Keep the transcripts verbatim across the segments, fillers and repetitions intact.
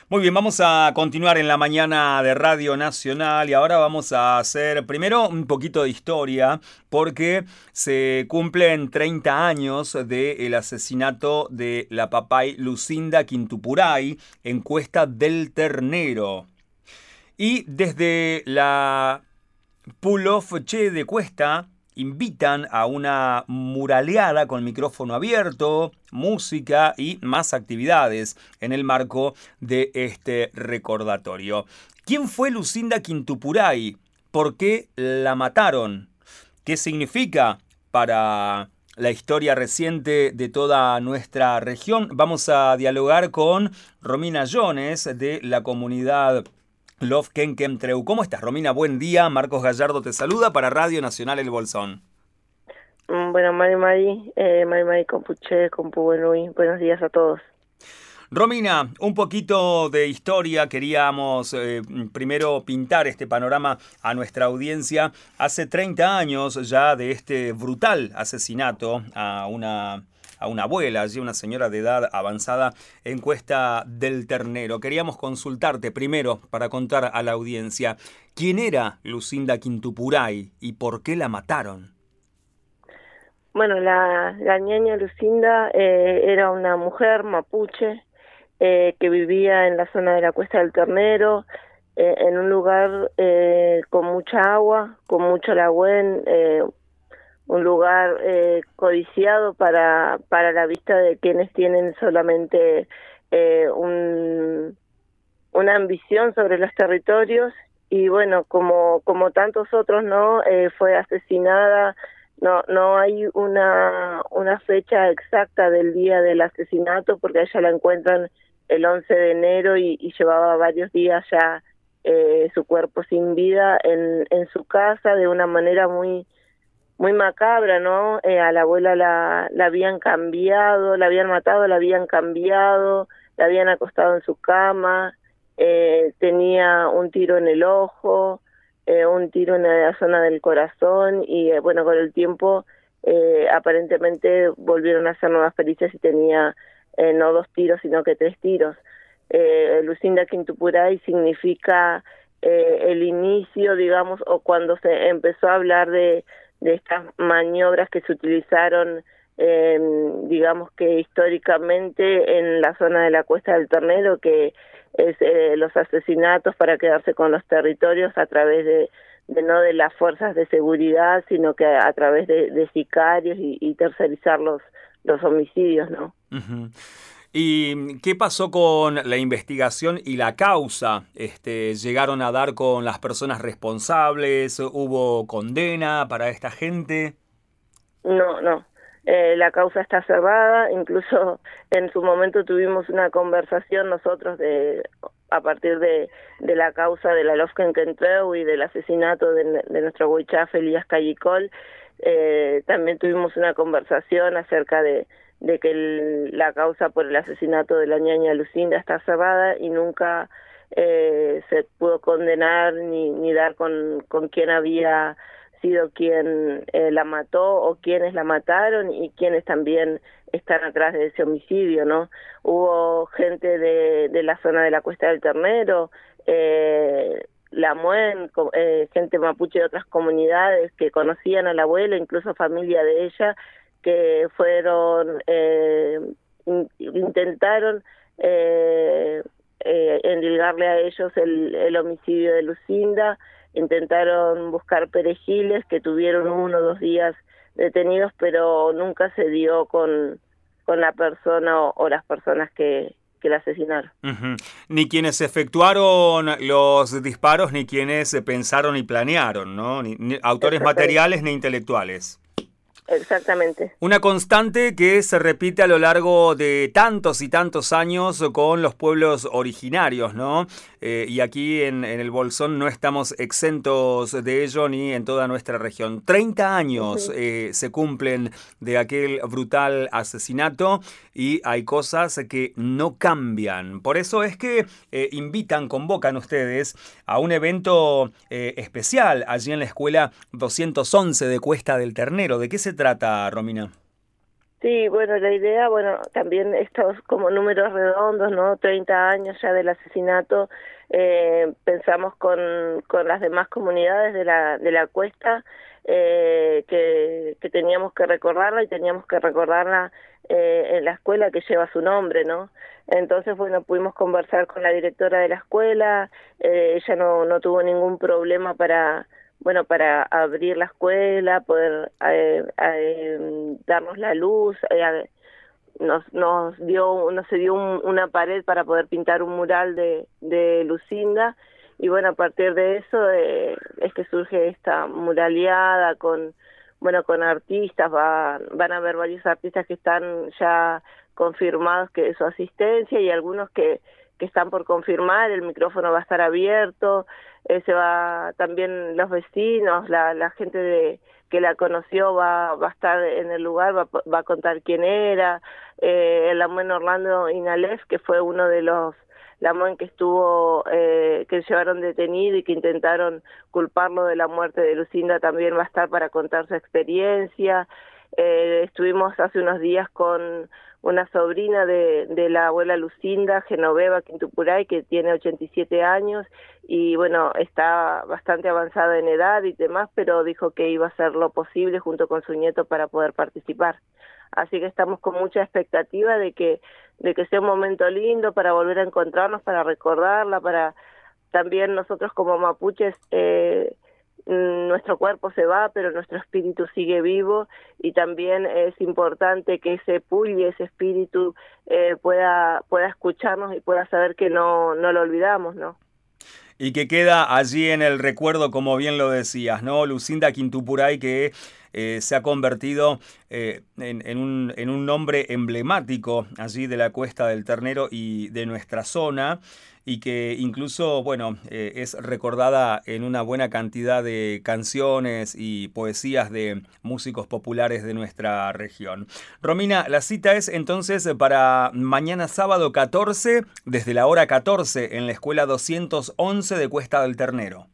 Muy bien, vamos a continuar en la mañana de Radio Nacional y ahora vamos a hacer primero un poquito de historia porque se cumplen treinta años del asesinato de la papay Lucinda Quintupuray en Cuesta del Ternero. Y desde la Pull-Off Che de Cuesta invitan a una muraleada con micrófono abierto, música y más actividades en el marco de este recordatorio. ¿Quién fue Lucinda Quintupuray? ¿Por qué la mataron? ¿Qué significa para la historia reciente de toda nuestra región? Vamos a dialogar con Romina Jones de la comunidad Love Quenquemtreu. ¿Cómo estás, Romina? Buen día. Marcos Gallardo te saluda para Radio Nacional El Bolsón. Bueno, Mari Mari, eh, Mari Mari Compuche, Compu Buenui. Buenos días a todos. Romina, un poquito de historia. Queríamos eh, primero pintar este panorama a nuestra audiencia. Hace treinta años ya de este brutal asesinato a una... a una abuela, allí una señora de edad avanzada en Cuesta del Ternero. Queríamos consultarte primero para contar a la audiencia quién era Lucinda Quintupuray y por qué la mataron. Bueno, la, la ñaña Lucinda eh, era una mujer mapuche eh, que vivía en la zona de la Cuesta del Ternero, eh, en un lugar eh, con mucha agua, con mucho lagüen, eh, un lugar eh, codiciado para para la vista de quienes tienen solamente eh, un, una ambición sobre los territorios. Y bueno, como como tantos otros, no eh, fue asesinada. No no hay una una fecha exacta del día del asesinato, porque a ella la encuentran el once de enero y, y llevaba varios días ya eh, su cuerpo sin vida en en su casa, de una manera muy muy macabra, ¿no? Eh, a la abuela la, la habían cambiado, la habían matado, la habían cambiado, la habían acostado en su cama, eh, tenía un tiro en el ojo, eh, un tiro en la zona del corazón y, eh, bueno, con el tiempo eh, aparentemente volvieron a hacer nuevas pericias y tenía eh, no dos tiros, sino que tres tiros. Eh, Lucinda Quintupuray significa eh, el inicio, digamos, o cuando se empezó a hablar de de estas maniobras que se utilizaron, eh, digamos que históricamente en la zona de la Cuesta del Ternero, que es eh, los asesinatos para quedarse con los territorios a través de, de no de las fuerzas de seguridad, sino que a, a través de, de sicarios y, y tercerizar los, los homicidios, ¿no? Uh-huh. ¿Y qué pasó con la investigación y la causa? Este, ¿Llegaron a dar con las personas responsables? ¿Hubo condena para esta gente? No, no. Eh, la causa está cerrada. Incluso en su momento tuvimos una conversación nosotros de a partir de, de la causa de la Love Quenquemtreu y del asesinato de, de nuestro huichaf Elías Callicol. Eh, también tuvimos una conversación acerca de de que el, la causa por el asesinato de la ñaña Lucinda está cerrada y nunca eh, se pudo condenar ni, ni dar con, con quién había sido quien eh, la mató o quienes la mataron y quienes también están atrás de ese homicidio, ¿no? Hubo gente de, de la zona de la Cuesta del Ternero, eh, la Muen, eh, gente mapuche de otras comunidades que conocían a la abuela, incluso familia de ella, que fueron, eh, in, intentaron eh, eh, endilgarle a ellos el, el homicidio de Lucinda, intentaron buscar perejiles que tuvieron uno o dos días detenidos, pero nunca se dio con, con la persona o, o las personas que, que la asesinaron. Uh-huh. Ni quienes efectuaron los disparos, ni quienes pensaron y planearon, ¿no? Ni, ni autores materiales ni intelectuales. Exactamente. Una constante que se repite a lo largo de tantos y tantos años con los pueblos originarios, ¿no? Eh, y aquí en, en el Bolsón no estamos exentos de ello ni en toda nuestra región. treinta años uh-huh. eh, se cumplen de aquel brutal asesinato y hay cosas que no cambian. Por eso es que eh, invitan, convocan ustedes a un evento eh, especial allí en la escuela doscientos once de Cuesta del Ternero. ¿De qué se trata, Romina? Sí, bueno, la idea, bueno, también estos como números redondos, ¿no? Treinta años ya del asesinato, eh, pensamos con, con las demás comunidades de la, de la cuesta, eh, que, que teníamos que recordarla y teníamos que recordarla eh, en la escuela que lleva su nombre, ¿no? Entonces, bueno, pudimos conversar con la directora de la escuela, eh, ella no, no tuvo ningún problema para bueno, para abrir la escuela, poder eh, eh, darnos la luz, eh, nos nos dio nos se dio un, una pared para poder pintar un mural de, de Lucinda, y bueno, a partir de eso eh, es que surge esta muraleada con, bueno, con artistas, va, van a haber varios artistas que están ya confirmados que su asistencia y algunos que que están por confirmar, el micrófono va a estar abierto, eh, se va también los vecinos, la, la gente de, que la conoció va, va a estar en el lugar, va, va a contar quién era, eh, el Lamuén Orlando Inalef, que fue uno de los Lamuén que estuvo, eh, que llevaron detenido y que intentaron culparlo de la muerte de Lucinda, también va a estar para contar su experiencia. Eh, estuvimos hace unos días con una sobrina de, de la abuela Lucinda, Genoveva Quintupuray, que tiene ochenta y siete años y bueno, está bastante avanzada en edad y demás, pero dijo que iba a hacer lo posible junto con su nieto para poder participar. Así que estamos con mucha expectativa de que, de que sea un momento lindo para volver a encontrarnos, para recordarla, para también nosotros como mapuches, eh, nuestro cuerpo se va, pero nuestro espíritu sigue vivo, y también es importante que ese pulli, ese espíritu eh, pueda pueda escucharnos y pueda saber que no no lo olvidamos, ¿no? Y que queda allí en el recuerdo, como bien lo decías, ¿no? Lucinda Quintupuray, que eh, se ha convertido eh, en, en, un, en un nombre emblemático allí de la Cuesta del Ternero y de nuestra zona, y que incluso, bueno, eh, es recordada en una buena cantidad de canciones y poesías de músicos populares de nuestra región. Romina, la cita es entonces para mañana sábado catorce, desde la hora catorce, en la escuela doscientos once de Cuesta del Ternero.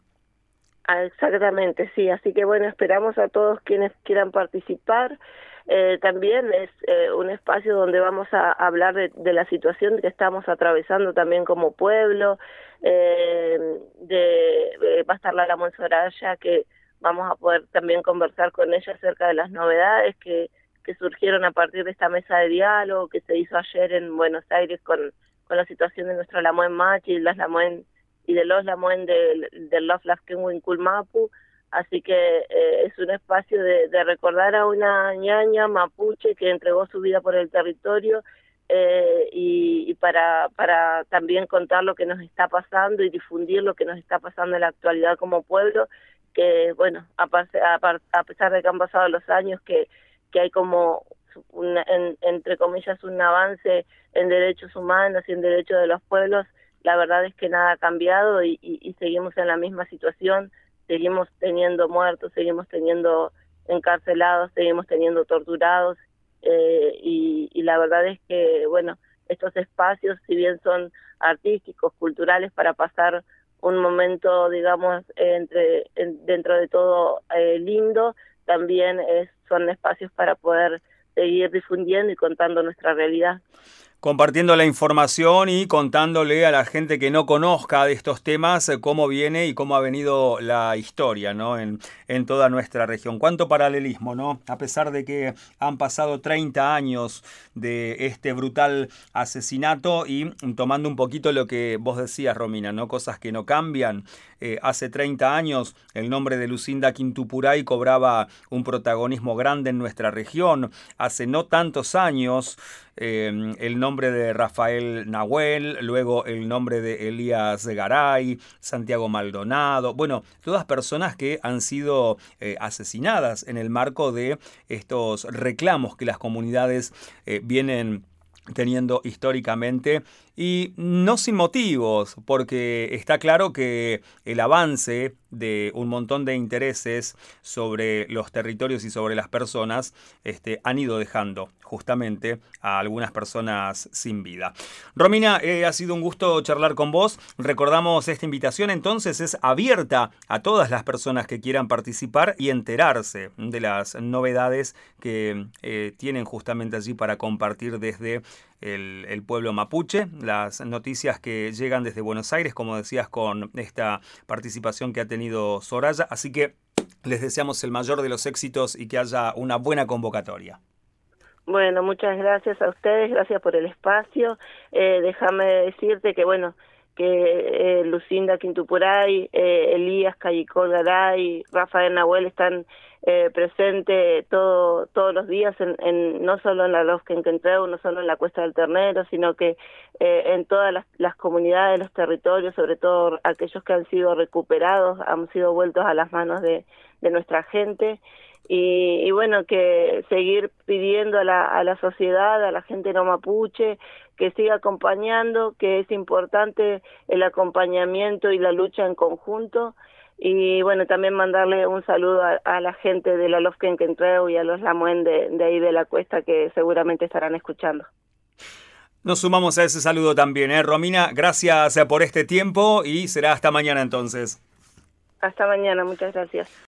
Ah, exactamente, sí, así que bueno, esperamos a todos quienes quieran participar. Eh, también es eh, un espacio donde vamos a hablar de, de la situación que estamos atravesando también como pueblo. Eh, de, eh, va a estar Lara Monsoraya, que vamos a poder también conversar con ella acerca de las novedades que, que surgieron a partir de esta mesa de diálogo que se hizo ayer en Buenos Aires con, con la situación de nuestro Lamuén Machi, las Lamuén y de los Lamuén del de Love Laskenwin Kulmapu. Así que eh, es un espacio de, de recordar a una ñaña mapuche que entregó su vida por el territorio, eh, y, y para, para también contar lo que nos está pasando y difundir lo que nos está pasando en la actualidad como pueblo, que bueno, a, a, a pesar de que han pasado los años, que, que hay como, una, en, entre comillas, un avance en derechos humanos y en derechos de los pueblos, la verdad es que nada ha cambiado y, y, y seguimos en la misma situación. Seguimos teniendo muertos, seguimos teniendo encarcelados, seguimos teniendo torturados, eh, y, y la verdad es que, bueno, estos espacios, si bien son artísticos, culturales, para pasar un momento, digamos, entre en, dentro de todo eh, lindo, también es, son espacios para poder seguir difundiendo y contando nuestra realidad. Compartiendo la información y contándole a la gente que no conozca de estos temas cómo viene y cómo ha venido la historia, ¿no? en, en toda nuestra región. Cuánto paralelismo, ¿no? A pesar de que han pasado treinta años de este brutal asesinato, y tomando un poquito lo que vos decías, Romina, ¿no? Cosas que no cambian. Eh, hace treinta años el nombre de Lucinda Quintupuray cobraba un protagonismo grande en nuestra región. Hace no tantos años eh, el nombre de Rafael Nahuel, luego el nombre de Elías Garay, Santiago Maldonado, bueno, todas personas que han sido eh, asesinadas en el marco de estos reclamos que las comunidades eh, vienen teniendo históricamente, Y no sin motivos, porque está claro que el avance de un montón de intereses sobre los territorios y sobre las personas este, han ido dejando justamente a algunas personas sin vida. Romina, eh, ha sido un gusto charlar con vos. Recordamos, esta invitación entonces es abierta a todas las personas que quieran participar y enterarse de las novedades que eh, tienen justamente allí para compartir desde el, el pueblo mapuche, las noticias que llegan desde Buenos Aires, como decías, con esta participación que ha tenido Soraya, así que les deseamos el mayor de los éxitos y que haya una buena convocatoria. Bueno, muchas gracias a ustedes, gracias por el espacio. Eh, déjame decirte que, bueno, que eh, Lucinda Quintupuray, eh, Elías Callicol Garay, Rafael Nahuel están eh, presentes todo, todos los días, en, en, no solo en la Lofkenkentreu, no solo en la Cuesta del Ternero, sino que eh, en todas las, las comunidades, los territorios, sobre todo aquellos que han sido recuperados, han sido vueltos a las manos de, de nuestra gente. Y, y bueno, que seguir pidiendo a la, a la sociedad, a la gente no mapuche, que siga acompañando, que es importante el acompañamiento y la lucha en conjunto. Y bueno, también mandarle un saludo a, a la gente de la Lofkenkentreu y a los Lamuen de, de ahí de la cuesta, que seguramente estarán escuchando. Nos sumamos a ese saludo también, ¿eh? Romina, gracias por este tiempo y será hasta mañana entonces. Hasta mañana, muchas gracias.